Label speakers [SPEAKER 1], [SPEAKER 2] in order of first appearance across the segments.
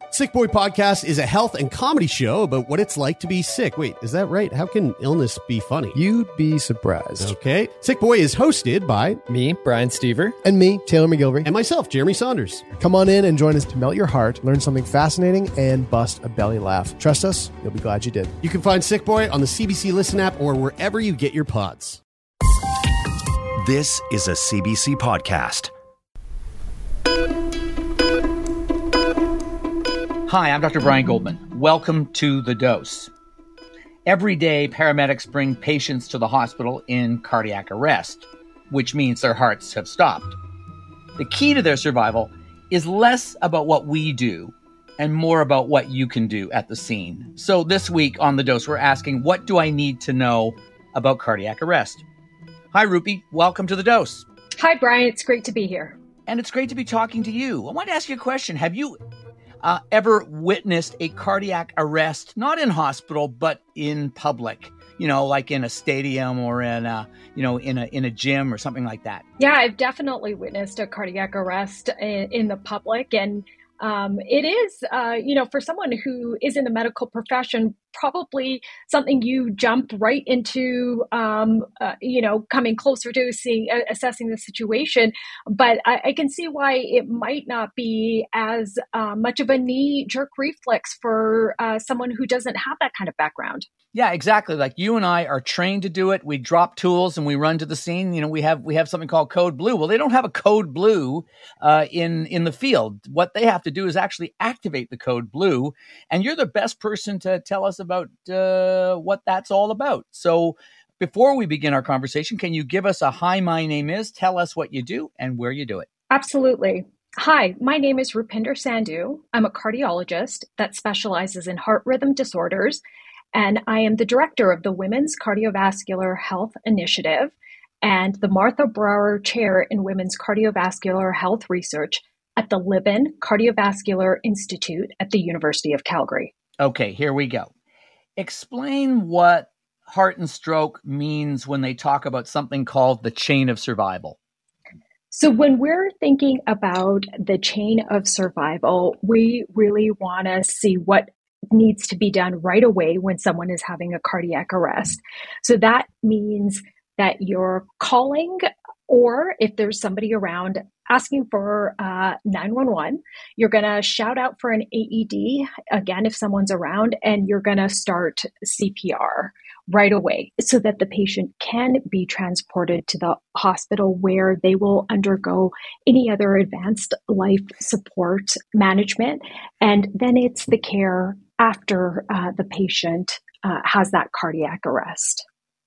[SPEAKER 1] Sick Boy Podcast is a health and comedy show about what it's like to be sick. Wait, is that right? How can illness be funny?
[SPEAKER 2] You'd be surprised.
[SPEAKER 1] Okay. Sick Boy is hosted by
[SPEAKER 3] me, Brian Stever,
[SPEAKER 2] and me, Taylor McGilvery,
[SPEAKER 1] and myself, Jeremy Saunders.
[SPEAKER 2] Come on in and join us to melt your heart, learn something fascinating, and bust a belly laugh. Trust us, you'll be glad you did.
[SPEAKER 1] You can find Sick Boy on the CBC Listen app or wherever you get your pods.
[SPEAKER 4] This is a CBC podcast.
[SPEAKER 5] Hi, I'm Dr. Brian Goldman. Welcome to The Dose. Every day, paramedics bring patients to the hospital in cardiac arrest, which means their hearts have stopped. The key to their survival is less about what we do and more about what you can do at the scene. So this week on The Dose, we're asking, what do I need to know about cardiac arrest? Hi, Rupi. Welcome to The Dose.
[SPEAKER 6] Hi, Brian. It's great to be here.
[SPEAKER 5] And it's great to be talking to you. I want to ask you a question. Have you ever witnessed a cardiac arrest, not in hospital, but in public, like in a stadium or in a gym or something like that?
[SPEAKER 6] Yeah, I've definitely witnessed a cardiac arrest in the public. And it is, for someone who is in the medical profession, probably something you jump right into, coming closer to assessing the situation. But I can see why it might not be as much of a knee-jerk reflex for someone who doesn't have that kind of background.
[SPEAKER 5] Yeah, exactly. Like you and I are trained to do it. We drop tools and we run to the scene. We have something called code blue. Well, they don't have a code blue in the field. What they have to do is actually activate the code blue. And you're the best person to tell us about what that's all about. So before we begin our conversation, can you give us a hi, my name is, tell us what you do and where you do it?
[SPEAKER 6] Absolutely. Hi, my name is Rupinder Sandhu. I'm a cardiologist that specializes in heart rhythm disorders. And I am the director of the Women's Cardiovascular Health Initiative and the Martha Brower Chair in Women's Cardiovascular Health Research at the Libin Cardiovascular Institute at the University of Calgary.
[SPEAKER 5] Okay, here we go. Explain what heart and stroke means when they talk about something called the chain of survival.
[SPEAKER 6] So when we're thinking about the chain of survival, we really want to see what needs to be done right away when someone is having a cardiac arrest. So that means that you're calling, or if there's somebody around, asking for 911. You're going to shout out for an AED, again, if someone's around, and you're going to start CPR right away so that the patient can be transported to the hospital where they will undergo any other advanced life support management. And then it's the care after the patient has that cardiac arrest.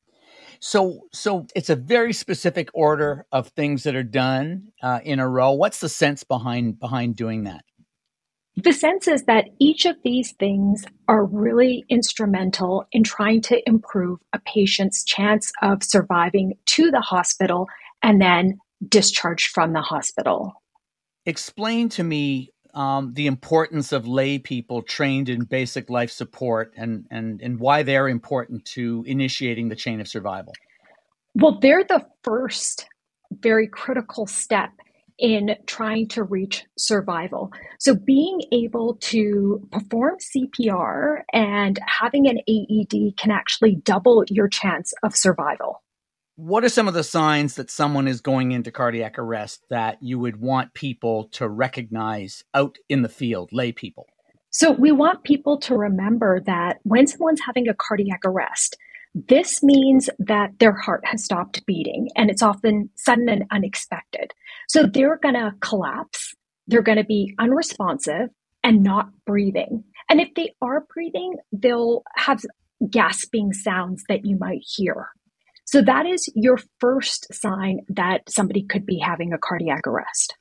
[SPEAKER 5] So it's a very specific order of things that are done in a row. What's the sense behind doing that?
[SPEAKER 6] The sense is that each of these things are really instrumental in trying to improve a patient's chance of surviving to the hospital and then discharged from the hospital.
[SPEAKER 5] Explain to me the importance of lay people trained in basic life support and why they're important to initiating the chain of survival.
[SPEAKER 6] Well, they're the first very critical step in trying to reach survival. So being able to perform CPR and having an AED can actually double your chance of survival.
[SPEAKER 5] What are some of the signs that someone is going into cardiac arrest that you would want people to recognize out in the field, lay people?
[SPEAKER 6] So we want people to remember that when someone's having a cardiac arrest, this means that their heart has stopped beating, and it's often sudden and unexpected. So they're going to collapse, they're going to be unresponsive and not breathing. And if they are breathing, they'll have gasping sounds that you might hear. So that is your first sign that somebody could be having a cardiac arrest.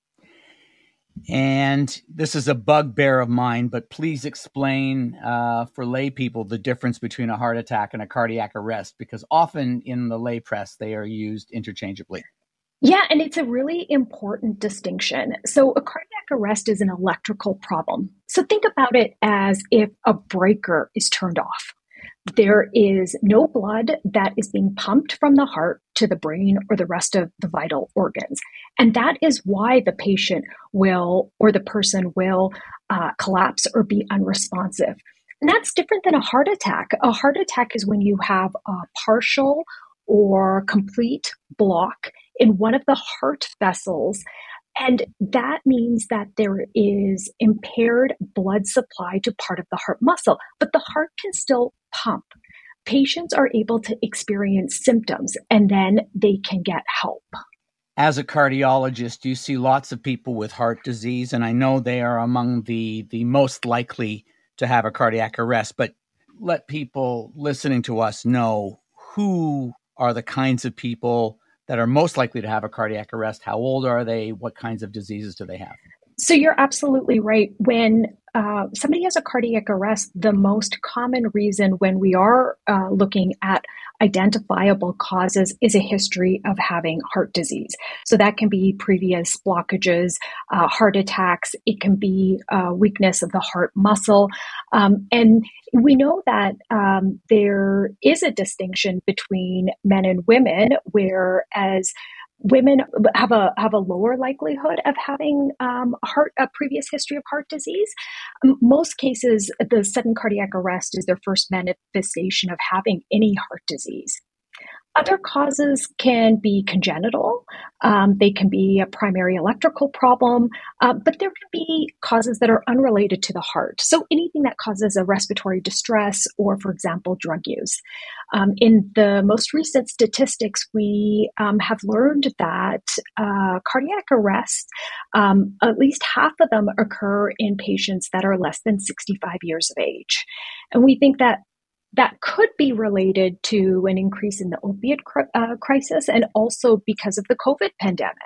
[SPEAKER 5] And this is a bugbear of mine, but please explain for lay people the difference between a heart attack and a cardiac arrest, because often in the lay press, they are used interchangeably.
[SPEAKER 6] Yeah, and it's a really important distinction. So a cardiac arrest is an electrical problem. So think about it as if a breaker is turned off. there is no blood that is being pumped from the heart to the brain or the rest of the vital organs. And that is why the patient will, or the person will collapse or be unresponsive. And that's different than a heart attack. A heart attack is when you have a partial or complete block in one of the heart vessels. And that means that there is impaired blood supply to part of the heart muscle, but the heart can still pump. Patients are able to experience symptoms and then they can get help.
[SPEAKER 5] As a cardiologist, you see lots of people with heart disease, and I know they are among the most likely to have a cardiac arrest, but let people listening to us know who are the kinds of people that are most likely to have a cardiac arrest. How old are they? What kinds of diseases do they have?
[SPEAKER 6] So you're absolutely right. When somebody has a cardiac arrest, the most common reason when we are looking at identifiable causes is a history of having heart disease. So that can be previous blockages, heart attacks. It can be weakness of the heart muscle. And we know that there is a distinction between men and women, whereas women have a lower likelihood of having a previous history of heart disease. Most cases, the sudden cardiac arrest is their first manifestation of having any heart disease. Other causes can be congenital. They can be a primary electrical problem, but there can be causes that are unrelated to the heart. So anything that causes a respiratory distress or, for example, drug use. In the most recent statistics, we have learned that cardiac arrests, at least half of them occur in patients that are less than 65 years of age. And we think that could be related to an increase in the opiate crisis and also because of the COVID pandemic.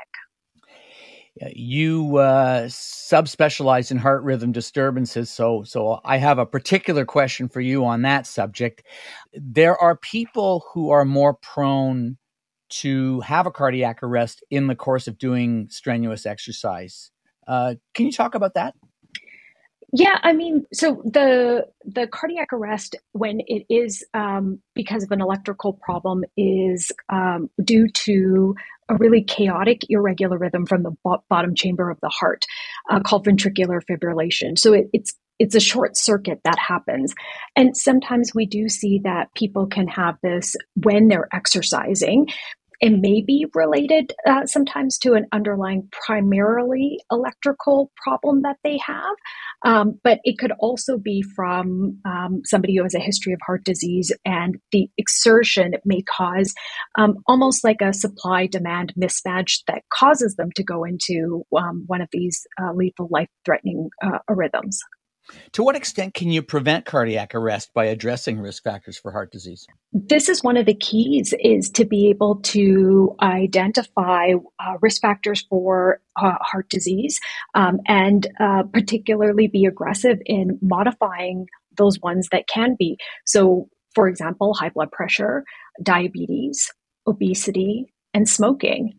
[SPEAKER 5] You subspecialize in heart rhythm disturbances, so I have a particular question for you on that subject. There are people who are more prone to have a cardiac arrest in the course of doing strenuous exercise. Can you talk about that?
[SPEAKER 6] Yeah, I mean, so the cardiac arrest, when it is because of an electrical problem, is due to a really chaotic, irregular rhythm from the bottom chamber of the heart called ventricular fibrillation. So it's a short circuit that happens. And sometimes we do see that people can have this when they're exercising. It may be related sometimes to an underlying primarily electrical problem that they have, but it could also be from somebody who has a history of heart disease, and the exertion may cause almost like a supply-demand mismatch that causes them to go into one of these lethal, life-threatening arrhythms.
[SPEAKER 5] To what extent can you prevent cardiac arrest by addressing risk factors for heart disease?
[SPEAKER 6] This is one of the keys, is to be able to identify risk factors for heart disease and particularly be aggressive in modifying those ones that can be. So, for example, high blood pressure, diabetes, obesity, and smoking.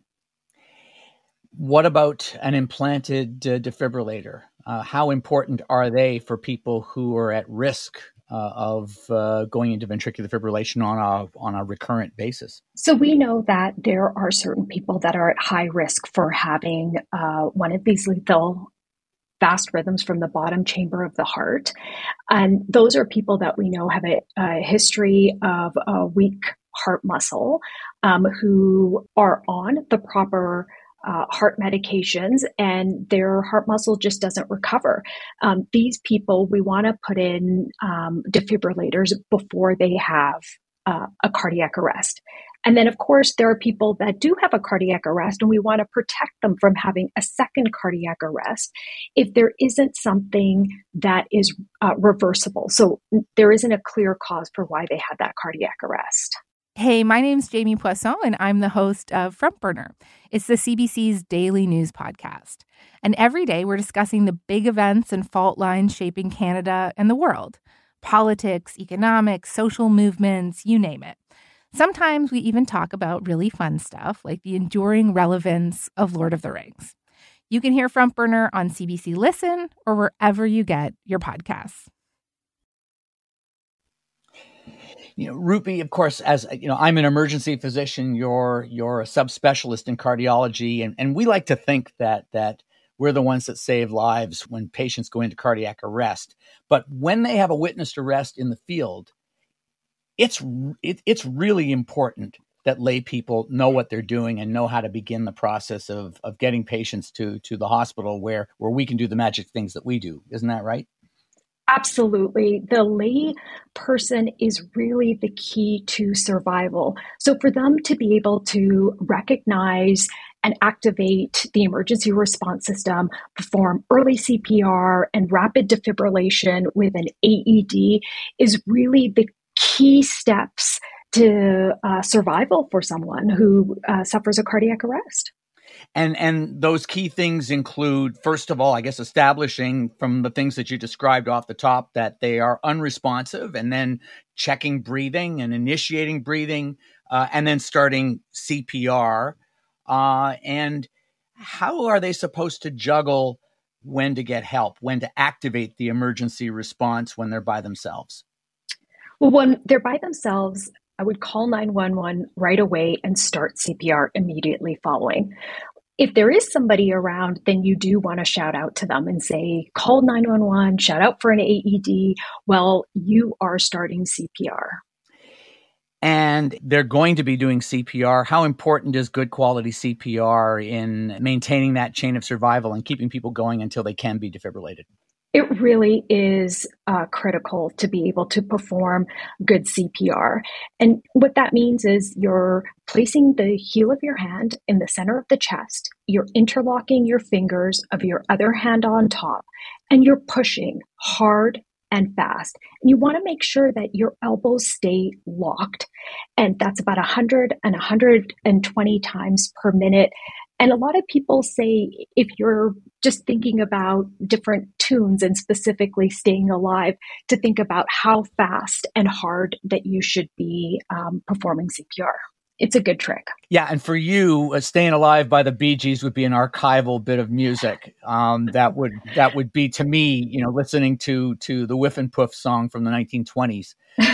[SPEAKER 5] What about an implanted defibrillator? How important are they for people who are at risk of going into ventricular fibrillation on a recurrent basis?
[SPEAKER 6] So we know that there are certain people that are at high risk for having one of these lethal fast rhythms from the bottom chamber of the heart. And those are people that we know have a history of a weak heart muscle, who are on the proper heart medications, and their heart muscle just doesn't recover. These people, we want to put in defibrillators before they have a cardiac arrest. And then, of course, there are people that do have a cardiac arrest, and we want to protect them from having a second cardiac arrest if there isn't something that is reversible. So there isn't a clear cause for why they had that cardiac arrest.
[SPEAKER 3] Hey, my name's Jamie Poisson, and I'm the host of Front Burner. It's the CBC's daily news podcast. And every day we're discussing the big events and fault lines shaping Canada and the world. Politics, economics, social movements, you name it. Sometimes we even talk about really fun stuff like the enduring relevance of Lord of the Rings. You can hear Front Burner on CBC Listen or wherever you get your podcasts.
[SPEAKER 5] Rupi, of course, as I'm an emergency physician. You're a subspecialist in cardiology, and we like to think that we're the ones that save lives when patients go into cardiac arrest. But when they have a witnessed arrest in the field, it's really important that lay people know what they're doing and know how to begin the process of getting patients to the hospital where we can do the magic things that we do. Isn't that right?
[SPEAKER 6] Absolutely. The lay person is really the key to survival. So for them to be able to recognize and activate the emergency response system, perform early CPR and rapid defibrillation with an AED is really the key steps to survival for someone who suffers a cardiac arrest.
[SPEAKER 5] And those key things include, first of all, I guess, establishing from the things that you described off the top that they are unresponsive, and then checking breathing and initiating breathing, and then starting CPR. And how are they supposed to juggle when to get help, when to activate the emergency response when they're by themselves?
[SPEAKER 6] Well, when they're by themselves, I would call 911 right away and start CPR immediately following. If there is somebody around, then you do want to shout out to them and say, call 911, shout out for an AED while you are starting CPR.
[SPEAKER 5] And they're going to be doing CPR. How important is good quality CPR in maintaining that chain of survival and keeping people going until they can be defibrillated?
[SPEAKER 6] It really is critical to be able to perform good CPR. And what that means is you're placing the heel of your hand in the center of the chest, you're interlocking your fingers of your other hand on top, and you're pushing hard and fast. And you want to make sure that your elbows stay locked. And that's about 100 and 120 times per minute. And a lot of people say if you're just thinking about different tunes and specifically staying alive, to think about how fast and hard that you should be performing CPR. It's a good trick.
[SPEAKER 5] Yeah, and for you, "Staying Alive" by the Bee Gees would be an archival bit of music. That would be, to me, listening to the Whiff and Puff song from the 1920s,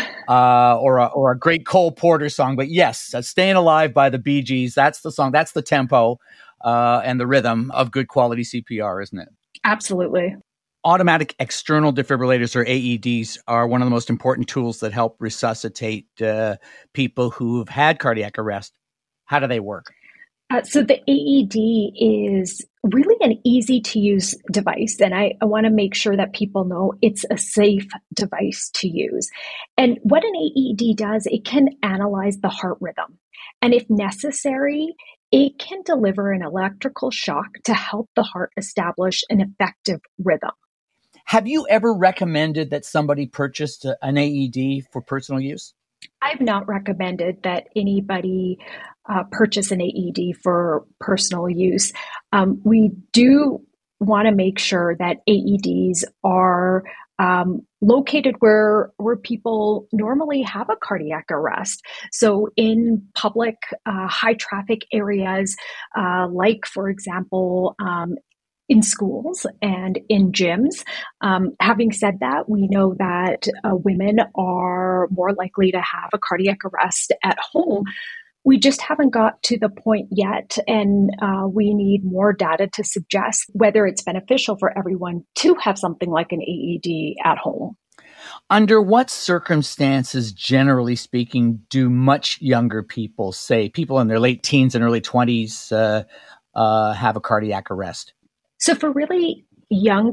[SPEAKER 5] or a great Cole Porter song. But yes, "Staying Alive" by the Bee Gees. That's the song. That's the tempo and the rhythm of good quality CPR, isn't it?
[SPEAKER 6] Absolutely.
[SPEAKER 5] Automatic external defibrillators, or AEDs, are one of the most important tools that help resuscitate people who've had cardiac arrest. How do they work?
[SPEAKER 6] So the AED is really an easy to use device. And I want to make sure that people know it's a safe device to use. And what an AED does, it can analyze the heart rhythm. And if necessary, it can deliver an electrical shock to help the heart establish an effective rhythm.
[SPEAKER 5] Have you ever recommended that somebody purchase an AED for personal use?
[SPEAKER 6] I've not recommended that anybody purchase an AED for personal use. We do want to make sure that AEDs are located where people normally have a cardiac arrest. So in public, high traffic areas, like, for example, in schools and in gyms. Having said that, we know that women are more likely to have a cardiac arrest at home. We just haven't got to the point yet, and we need more data to suggest whether it's beneficial for everyone to have something like an AED at home.
[SPEAKER 5] Under what circumstances, generally speaking, do much younger people, say people in their late teens and early 20s, have a cardiac arrest?
[SPEAKER 6] So for really young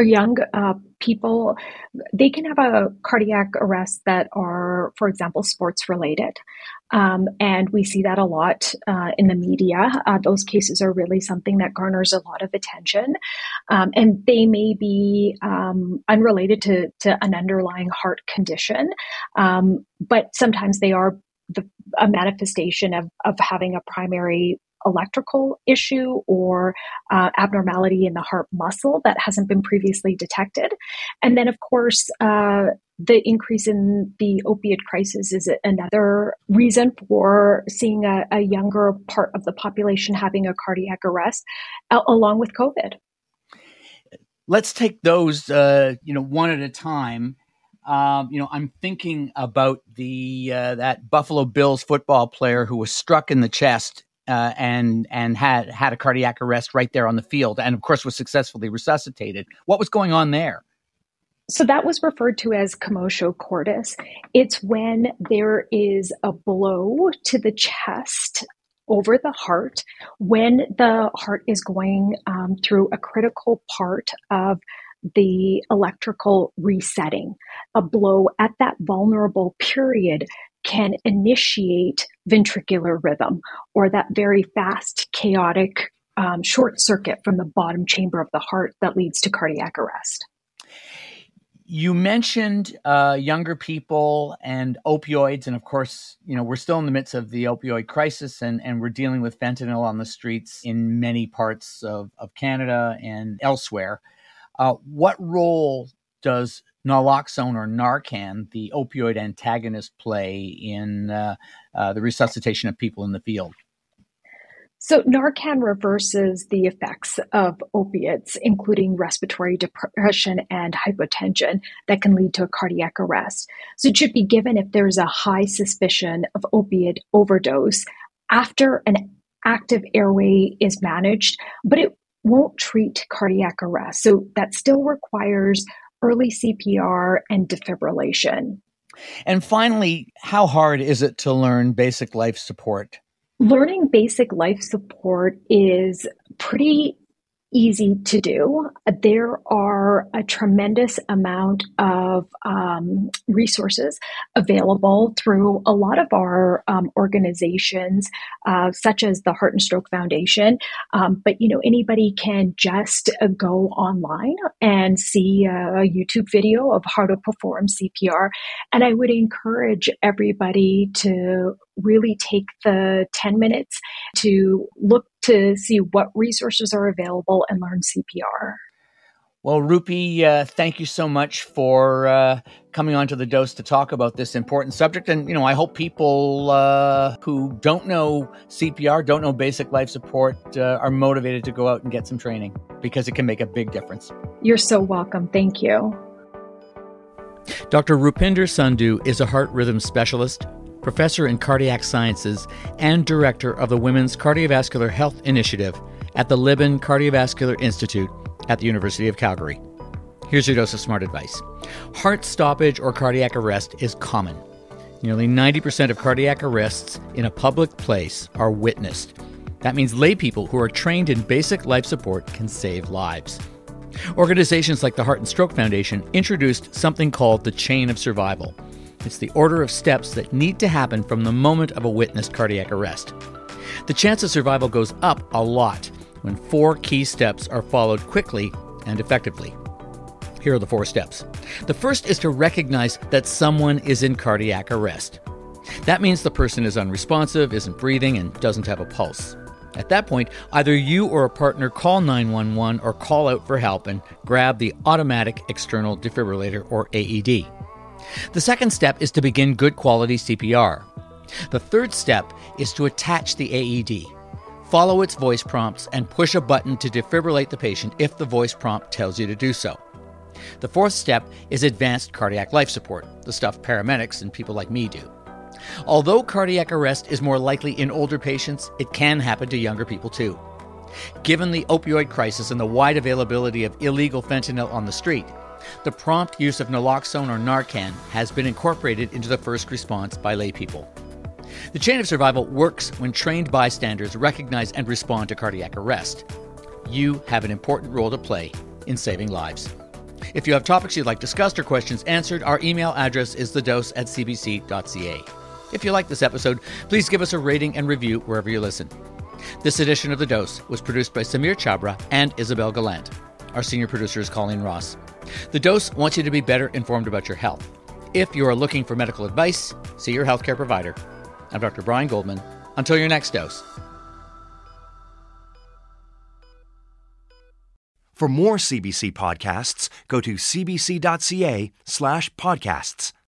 [SPEAKER 6] people, they can have a cardiac arrest that are, for example, sports related. And we see that a lot in the media. Those cases are really something that garners a lot of attention. And they may be unrelated to an underlying heart condition, but sometimes they are a manifestation of having a primary electrical issue or abnormality in the heart muscle that hasn't been previously detected. And then, of course, the increase in the opioid crisis is another reason for seeing a younger part of the population having a cardiac arrest, along with COVID.
[SPEAKER 5] Let's take those, one at a time. I'm thinking about the that Buffalo Bills football player who was struck in the chest and had a cardiac arrest right there on the field, and of course was successfully resuscitated. What was going on there?
[SPEAKER 6] So that was referred to as commotio cordis. It's when there is a blow to the chest over the heart, when the heart is going through a critical part of the electrical resetting. A blow at that vulnerable period can initiate ventricular rhythm, or that very fast, chaotic short circuit from the bottom chamber of the heart that leads to cardiac arrest.
[SPEAKER 5] You mentioned younger people and opioids, and of course, we're still in the midst of the opioid crisis, and we're dealing with fentanyl on the streets in many parts of Canada and elsewhere. What role does naloxone or Narcan, the opioid antagonist, play in the resuscitation of people in the field?
[SPEAKER 6] So Narcan reverses the effects of opiates, including respiratory depression and hypotension that can lead to a cardiac arrest. So it should be given if there's a high suspicion of opiate overdose after an active airway is managed, but it won't treat cardiac arrest. So that still requires early CPR and defibrillation.
[SPEAKER 5] And finally, how hard is it to learn basic life support?
[SPEAKER 6] Learning basic life support is pretty easy to do. There are a tremendous amount of resources available through a lot of our organizations, such as the Heart and Stroke Foundation. But anybody can just go online and see a YouTube video of how to perform CPR. And I would encourage everybody to really take the 10 minutes to look to see what resources are available and learn CPR.
[SPEAKER 5] Well, Rupi, thank you so much for coming onto The Dose to talk about this important subject. And, I hope people who don't know CPR, don't know basic life support, are motivated to go out and get some training, because it can make a big difference.
[SPEAKER 6] You're so welcome. Thank you.
[SPEAKER 5] Dr. Rupinder Sandhu is a heart rhythm specialist, professor in cardiac sciences, and director of the Women's Cardiovascular Health Initiative at the Libin Cardiovascular Institute at the University of Calgary. Here's your dose of smart advice. Heart stoppage or cardiac arrest is common. Nearly 90% of cardiac arrests in a public place are witnessed. That means lay people who are trained in basic life support can save lives. Organizations like the Heart and Stroke Foundation introduced something called the chain of survival. It's the order of steps that need to happen from the moment of a witnessed cardiac arrest. The chance of survival goes up a lot when 4 key steps are followed quickly and effectively. Here are the 4 steps. The first is to recognize that someone is in cardiac arrest. That means the person is unresponsive, isn't breathing, and doesn't have a pulse. At that point, either you or a partner call 911 or call out for help and grab the automatic external defibrillator, or AED. The second step is to begin good quality CPR. The third step is to attach the AED. Follow its voice prompts and push a button to defibrillate the patient if the voice prompt tells you to do so. The fourth step is advanced cardiac life support, the stuff paramedics and people like me do. Although cardiac arrest is more likely in older patients, it can happen to younger people too. Given the opioid crisis and the wide availability of illegal fentanyl on the street, the prompt use of naloxone or Narcan has been incorporated into the first response by laypeople. The chain of survival works when trained bystanders recognize and respond to cardiac arrest. You have an important role to play in saving lives. If you have topics you'd like discussed or questions answered, our email address is thedose@cbc.ca. If you like this episode, please give us a rating and review wherever you listen. This edition of The Dose was produced by Samir Chabra and Isabel Gallant. Our senior producer is Colleen Ross. The Dose wants you to be better informed about your health. If you are looking for medical advice, see your healthcare provider. I'm Dr. Brian Goldman. Until your next dose.
[SPEAKER 4] For more CBC podcasts, go to cbc.ca/podcasts.